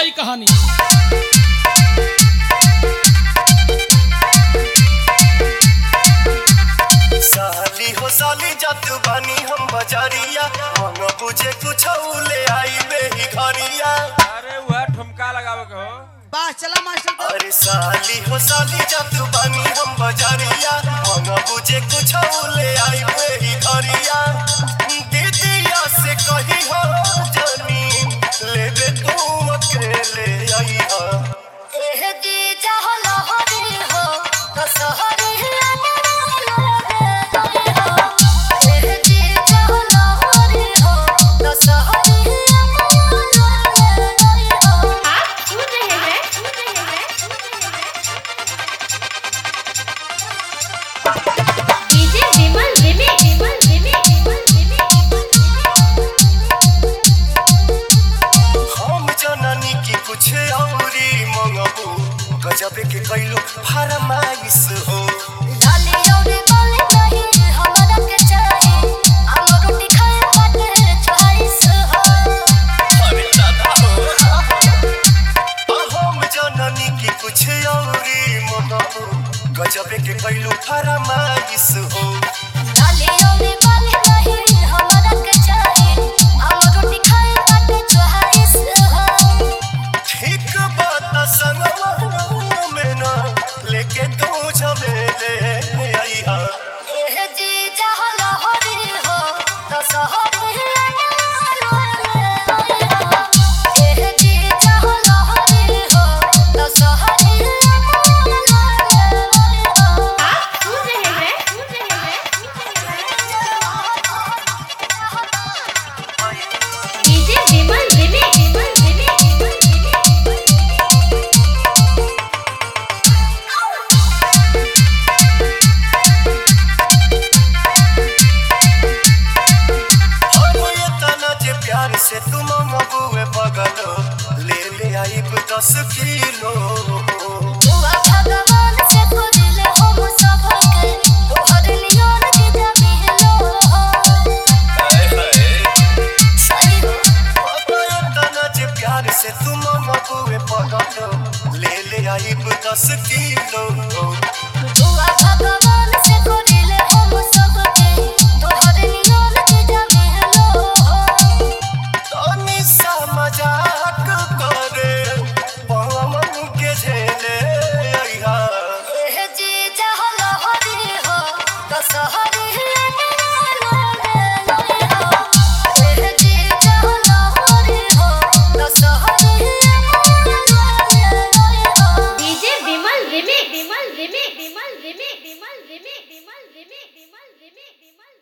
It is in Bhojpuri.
गई कहानी। साली हो साली जात बानी हम बजारिया, मन बुझे कुछ ले आई बेही घरिया। अरे वह ठुमका लगावे के हो। वाह चला मास्टर। अरे साली हो साली जात बानी हम बजारिया, मन बुझे कुछ ले आई बेही घरिया। दीदिया से कही हो जानी लेबे तू अकेले आई हो। एह जीजा हो लहरी हो तो सहरी कुछ औरी मंगबू गजब के कैलू फरमाइश हो। डाली औरी बाली नहीं हमरा के चाही, हम रोटी खाए बाटे चॉइस हो। अरे दादा हो हम जननी की कुछ औरी मंगबू गजब के कैलू फरमाइश हो। डाली औरी बाली नहीं हमरा के चाही, हम रोटी खाए बाटे चॉइस हो। ठीक बात संगवा में ना लेके तू झमेले आई हा। एह जीजा हो लहरी हो तो सहरी एह जीजा हो लहरी हो तो सहरी डीजे विमल प्यार से तुम मबुए बगलो ले आई 10 किलो। दुआ भगवान से खोजले हम सबके तोहर लियोन जीजा मिलो। हाय हाय सही हो तना जे प्यार से तुम मबुए बगलो ले आई 10 किलो। दुआ भगवान से खोजले हम सबके तोहर लियोन जीजा मिलो। तनी सा मजाक करे पवन के झेले आई हा। एह जीजा हो लहरी हो तो सहरी एह जीजा हो लहरी हो तो सहरी डीजे विमल रिमिक्स।